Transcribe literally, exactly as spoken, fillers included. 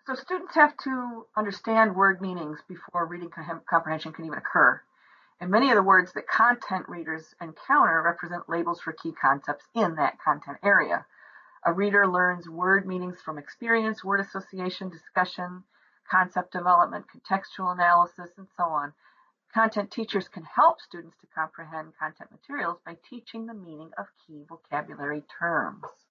So students have to understand word meanings before reading comprehension can even occur. And many of the words that content readers encounter represent labels for key concepts in that content area. A reader learns word meanings from experience, word association, discussion, concept development, contextual analysis, and so on. Content teachers can help students to comprehend content materials by teaching the meaning of key vocabulary terms.